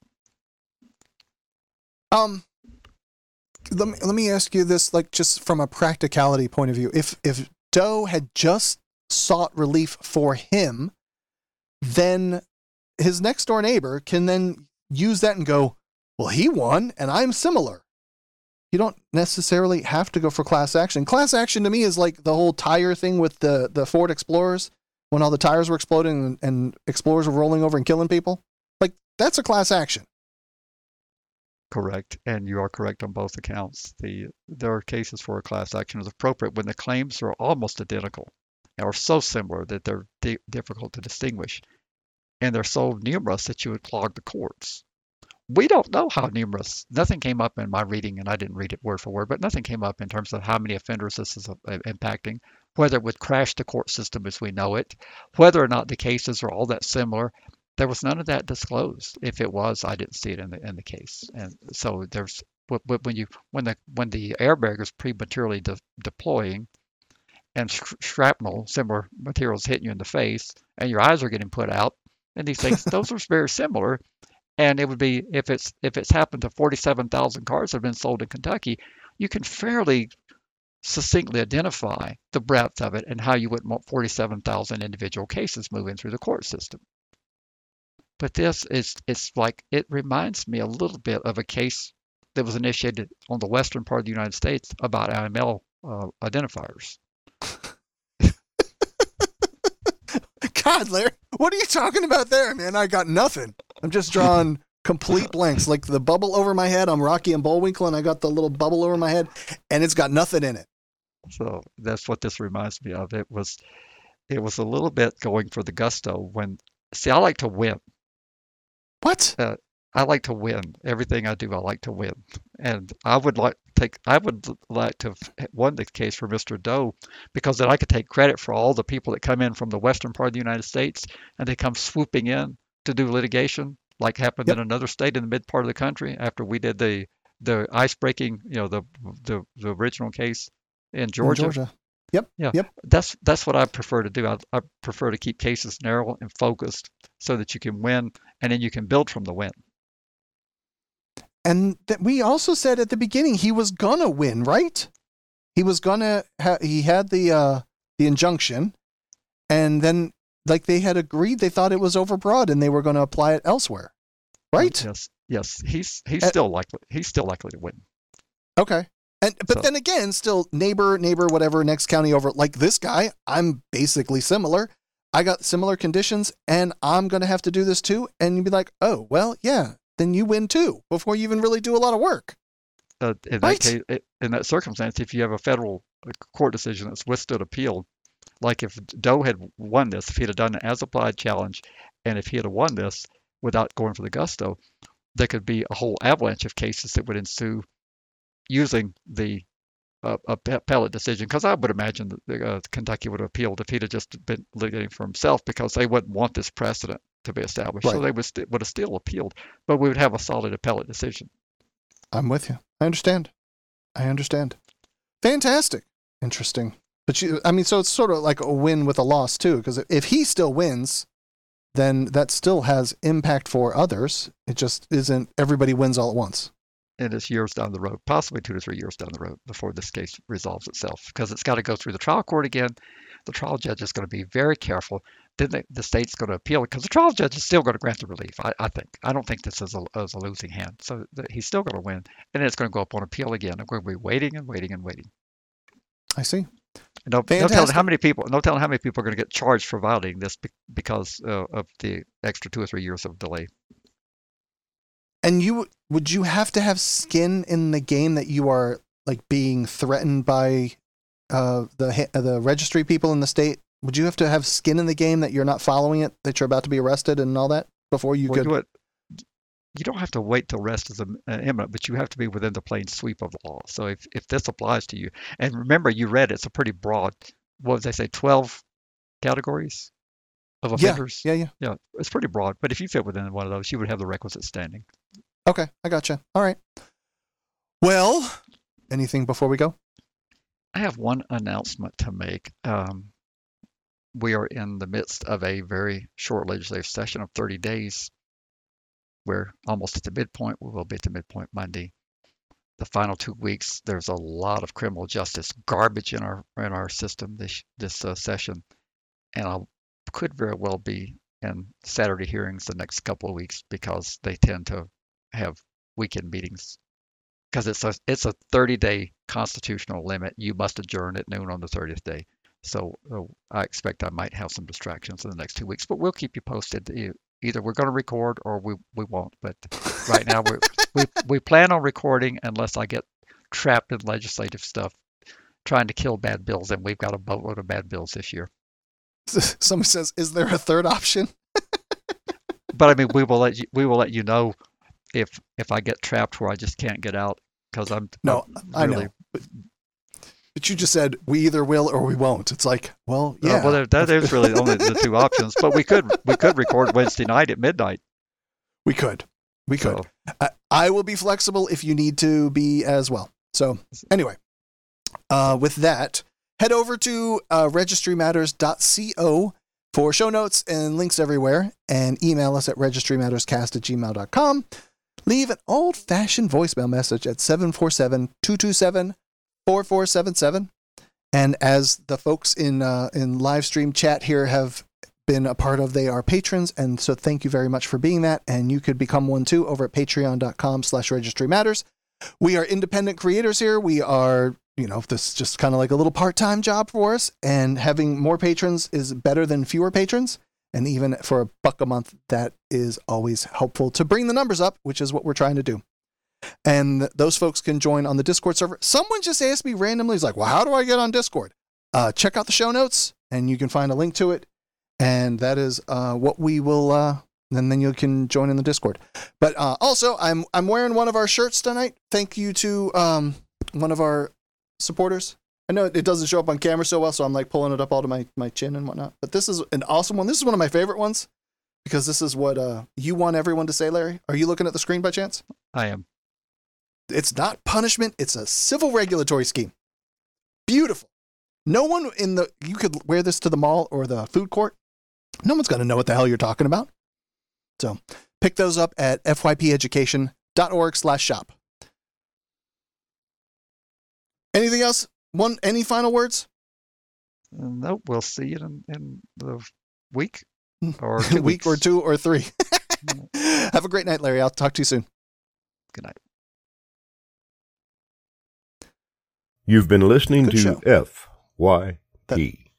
Let me ask you this, like, just from a practicality point of view. If Doe had just sought relief for him, then his next door neighbor can then use that and go, well, he won and I'm similar. You don't necessarily have to go for class action. Class action to me is like the whole tire thing with the Ford Explorers, when all the tires were exploding and Explorers were rolling over and killing people. Like, that's a class action. Correct, and you are correct on both accounts. There are cases where a class action is appropriate when the claims are almost identical or so similar that they're difficult to distinguish. and they're so numerous that you would clog the courts. We don't know how numerous. Nothing came up in my reading, and I didn't read it word for word, but nothing came up in terms of how many offenders this is impacting, whether it would crash the court system as we know it, whether or not the cases are all that similar. There was none of that disclosed. If it was, I didn't see it in the case. And so there's when the airbag is prematurely deploying and shrapnel, similar materials hitting you in the face, and your eyes are getting put out, and these things, those are very similar. And it would be if it's happened to 47,000 cars that have been sold in Kentucky, you can fairly succinctly identify the breadth of it and how you wouldn't want 47,000 individual cases moving through the court system. But it's like, it reminds me a little bit of a case that was initiated on the western part of the United States about IML identifiers. God, Larry, what are you talking about there, man? I got nothing. I'm just drawing complete blanks, like the bubble over my head. I'm Rocky and Bullwinkle, and I got the little bubble over my head, and it's got nothing in it. So that's what this reminds me of. It was a little bit going for the gusto. I like to win. What? I like to win. Everything I do, I like to win. And I would like to have won the case for Mr. Doe, because then I could take credit for all the people that come in from the western part of the United States, and they come swooping in to do litigation, like happened in another state in the mid part of the country after we did the ice breaking, the original case in Georgia. Yep. Yeah. Yep. That's what I prefer to do. I prefer to keep cases narrow and focused so that you can win, and then you can build from the win. And that we also said at the beginning he was gonna win, right? He was gonna. He had the injunction, and then like they had agreed, they thought it was overbroad, and they were going to apply it elsewhere, right? Yes. He's still likely to win. Okay. But then again, still neighbor, whatever, next county over. Like this guy, I'm basically similar. I got similar conditions, and I'm going to have to do this too. And you'd be like, oh, well, yeah, then you win too before you even really do a lot of work. In that case, in that circumstance, if you have a federal court decision that's withstood appeal, like if Doe had won this, if he'd have done an as-applied challenge, and if he had won this without going for the gusto, there could be a whole avalanche of cases that would ensue using the appellate decision. Because I would imagine that Kentucky would have appealed if he'd have just been litigating for himself, because they wouldn't want this precedent to be established. Right. So they would have still appealed, but we would have a solid appellate decision. I'm with you. I understand. Fantastic. Interesting. But so it's sort of like a win with a loss too, because if he still wins, then that still has impact for others. It just isn't everybody wins all at once. And it's years down the road, possibly 2 to 3 years down the road before this case resolves itself, because it's got to go through the trial court again. The trial judge is going to be very careful. Then the state's going to appeal it, because the trial judge is still going to grant the relief. I think. I don't think this is a losing hand. So he's still going to win, and then it's going to go up on appeal again. And we're going to be waiting and waiting and waiting. I see. No telling how many people are going to get charged for violating this because of the extra 2 or 3 years of delay. And would you have to have skin in the game that you are like being threatened by the registry people in the state? Would you have to have skin in the game that you're not following it, that you're about to be arrested and all that before you could? You don't have to wait till arrest is imminent, but you have to be within the plain sweep of the law. So if this applies to you, and remember, you read it's a pretty broad, what did they say, 12 categories of offenders? Yeah, it's pretty broad. But if you fit within one of those, you would have the requisite standing. Okay, I gotcha. All right. Well, anything before we go? I have one announcement to make. We are in the midst of a very short legislative session of 30 days. We're almost at the midpoint. We will be at the midpoint Monday. The final 2 weeks, there's a lot of criminal justice garbage in our system this session, and I could very well be in Saturday hearings the next couple of weeks, because they tend to have weekend meetings. Because it's a 30-day constitutional limit. You must adjourn at noon on the 30th day. So I expect I might have some distractions in the next 2 weeks, but we'll keep you posted. Either we're going to record or we won't. But right now we plan on recording unless I get trapped in legislative stuff trying to kill bad bills, and we've got a boatload of bad bills this year. Somebody says, is there a third option? But I mean, we will let you know if I get trapped where I just can't get out because I'm No, I really know. But you just said we either will or we won't. It's like, well, yeah. well, that is really only the two options. But we could record Wednesday night at midnight. We could. So, I will be flexible if you need to be as well. So anyway, with that, head over to registrymatters.co for show notes and links everywhere, and email us at registrymatterscast@gmail.com. Leave an old-fashioned voicemail message at 747-227-4477. And as the folks in live stream chat here have been a part of, they are patrons, and so thank you very much for being that. And you could become one too over at patreon.com/registrymatters. We are independent creators here. We are, this is just kind of like a little part-time job for us, and having more patrons is better than fewer patrons. And even for $1 a month, that is always helpful to bring the numbers up, which is what we're trying to do. And those folks can join on the Discord server. Someone just asked me randomly, he's like, well, how do I get on Discord? Check out the show notes, and you can find a link to it. And that is what we will, and then you can join in the Discord. But also, I'm wearing one of our shirts tonight. Thank you to one of our supporters. I know it doesn't show up on camera so well, so I'm like pulling it up all to my chin and whatnot. But this is an awesome one. This is one of my favorite ones because this is what you want everyone to say, Larry. Are you looking at the screen by chance? I am. It's not punishment. It's a civil regulatory scheme. Beautiful. No one you could wear this to the mall or the food court. No one's going to know what the hell you're talking about. So pick those up at fypeducation.org/shop. Anything else? Any final words? Nope. We'll see you in the week or a week or 2 or 3. Have a great night, Larry. I'll talk to you soon. Good night. You've been listening Good to show. FYP.